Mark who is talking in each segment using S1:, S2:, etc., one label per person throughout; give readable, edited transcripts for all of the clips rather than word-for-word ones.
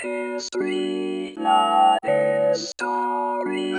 S1: history, not history.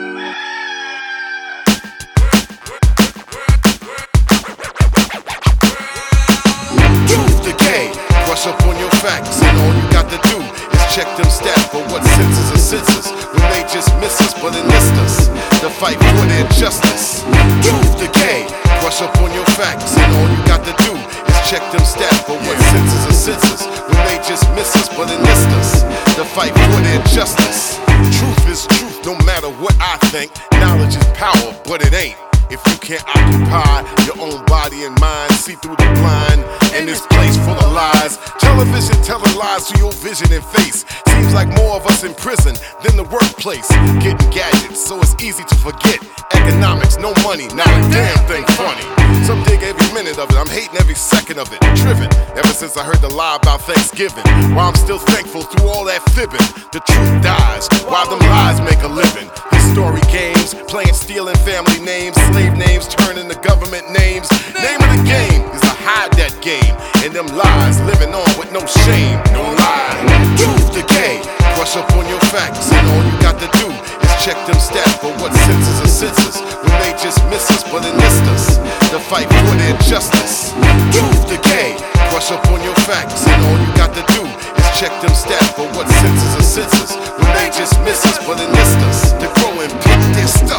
S2: Truth decay, brush up on your facts, and all you got to do is check them stats for what senses are senses when they just miss us but enlist us to fight for their justice. Truth decay, brush up on your facts, and all you got to do is check them stats for what senses are senses when they just miss us but enlist us to fight for their justice. Truth is truth, no matter what I think. Knowledge is power, but it ain't if you can't occupy your own body and mind. See through the blind in this place full of lies. Television telling lies to your vision and face. Seems like more of us in prison than the workplace. Getting gadgets, so it's easy to forget. Economics, no money, not a damn thing funny. Some dig every minute of it, I'm hating every second of it. Driven, ever since I heard the lie about Thanksgiving. While I'm still thankful through all that fibbing, the truth dies while them lies make a living. Story games, playing, stealing family names, slave names, turning to government names. Name of the game is to hide that game, and them lies living on with no shame, no lie. Truth decay, brush up on your facts, and all you got to do is check them stats for what senses are senses when they just miss us but enlist us to fight for their justice. Truth decay, brush up on your facts, and all you got to do is check them stats for what senses are senses when they just miss us but enlist us to grow and pick their stuff.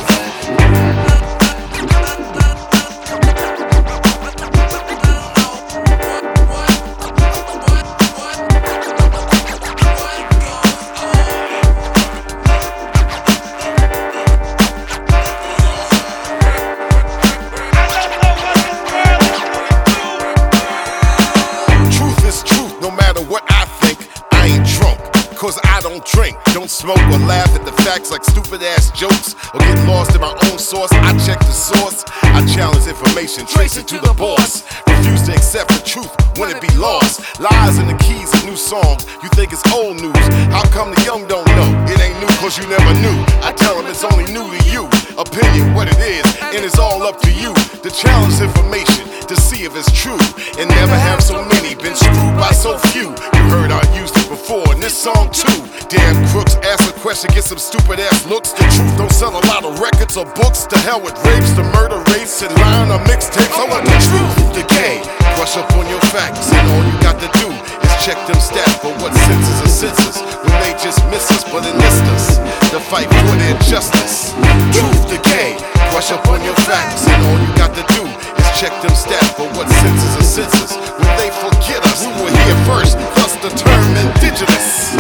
S2: Cause I don't drink, don't smoke or laugh at the facts like stupid ass jokes or get lost in my own source. I check the source, I challenge information, trace it to the boss. Refuse to accept the truth when it be lost. Lies in the keys of new songs, you think it's old news. How come the young don't know? It ain't new cause you never knew. I tell them it's only new to you. Opinion, what it is, and it's all up to you to challenge information to see if it's true. And never have so many been screwed by so few. You heard I used it before in this song too. Damn crooks, ask a question, get some stupid ass looks. The truth don't sell a lot of records or books. To hell with rapes, the murder rates, and lying on mixtapes. I want the truth decay, brush up on your facts, and all you got to do is check them stats for what senses are senses when they just miss us but enlist us to fight for their justice. Truth decay, brush up on your facts, and all you got to do is check them stats for what senses are senses when they forget us. We were here first, thus the term indigenous.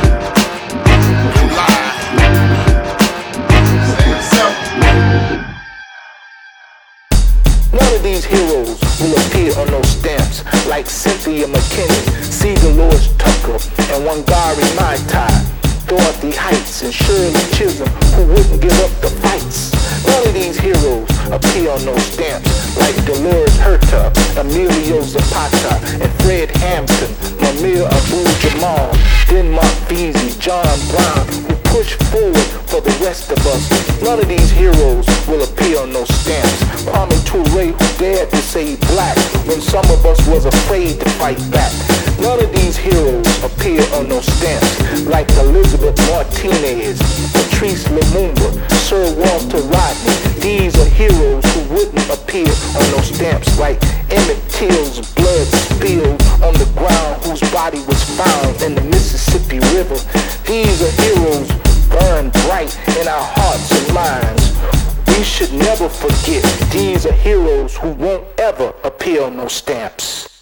S3: None of these heroes will appear on those stamps like Cynthia McKinney, C. Dolores Tucker, and Wangari Maathai, Dorothy Heights, and Shirley Chisholm, who wouldn't give up the fights. None of these heroes appear on those stamps like Dolores Herta, Emilio Zapata, and Fred Hampton, Mamir Abu-Jamal, Denmark Vesey, John Brown, who pushed forward for the rest of us. None of these heroes will appear on those stamps. Kwame Ture, who dared to say black when some of us was afraid to fight back. None of these heroes appear on those stamps like Elizabeth Martinez, Patrice Lumumba, Sir Walter Rodney. These are heroes who wouldn't appear on those stamps like Emmett Till's blood spilled on the ground whose body was found in the Mississippi River. These are heroes burned bright in our hearts and minds. We should never forget these are heroes who won't ever appear on those stamps.